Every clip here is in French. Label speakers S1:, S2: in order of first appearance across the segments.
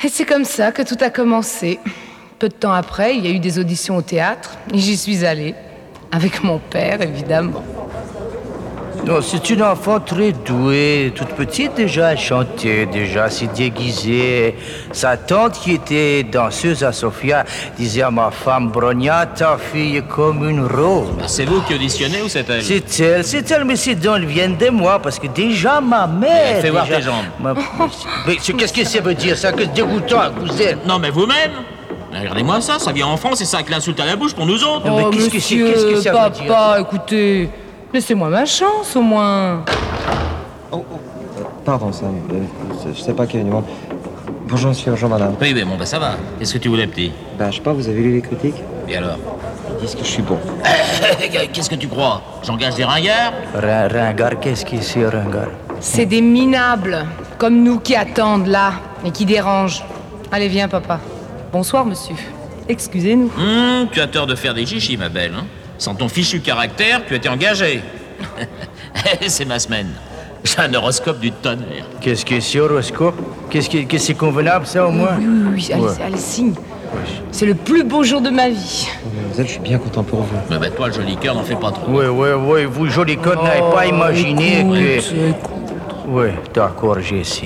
S1: Et c'est comme ça que tout a commencé. Peu de temps après, il y a eu des auditions au théâtre et j'y suis allée. Avec mon père, évidemment.
S2: Non, c'est une enfant très douée, toute petite déjà, elle chantait déjà, s'est déguisée. Sa tante qui était danseuse à Sofia disait à ma femme, Bronia, ta fille est comme une rose.
S3: C'est vous qui auditionnez ou c'est elle?
S2: C'est elle, mais ces dons viennent de moi, parce que déjà ma mère...
S3: Fais voir
S2: déjà,
S3: tes jambes.
S2: Mais qu'est-ce que ça veut dire, ça? Que c'est dégoûtant, cousin.
S3: Non, mais vous-même. Regardez-moi ça, ça vient en France et ça a que l'insulte à la bouche pour nous autres.
S2: Mais qu'est-ce que ça veut dire?
S1: Papa, écoutez, laissez-moi ma chance au moins.
S4: Pardon, Sam. Je sais pas quel est le numéro. Bonjour, monsieur, bonjour, madame.
S3: Oui, mais bon, bah ça va. Qu'est-ce que tu voulais, petit?
S4: Je sais pas, vous avez lu les critiques?
S3: Et alors?
S4: Ils disent que je suis bon.
S3: Qu'est-ce que tu crois? J'engage des ringards?
S2: Ringard, qu'est-ce que c'est, ringard?
S1: C'est des minables, comme nous qui attendent là et qui dérangent. Allez, viens, papa. Bonsoir, monsieur. Excusez-nous.
S3: Tu as tort de faire des chichis, ma belle. Hein. Sans ton fichu caractère, tu étais engagé. C'est ma semaine. J'ai un horoscope du tonnerre.
S2: Qu'est-ce que c'est, horoscope? Qu'est-ce que c'est convenable, ça, au moins?
S1: Oui, allez, signe. C'est le plus beau jour de ma vie.
S4: Mademoiselle, je suis bien content pour vous.
S3: Mais toi, le joli cœur, n'en fais pas trop.
S2: Oui, vous, joli cœur, n'avez pas imaginé que... Oui, d'accord, j'ai signe.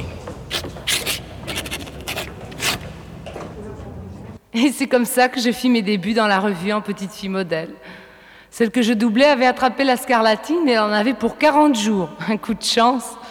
S1: Et c'est comme ça que je fis mes débuts dans la revue en petite fille modèle. Celle que je doublais avait attrapé la scarlatine et elle en avait pour 40 jours. Un coup de chance.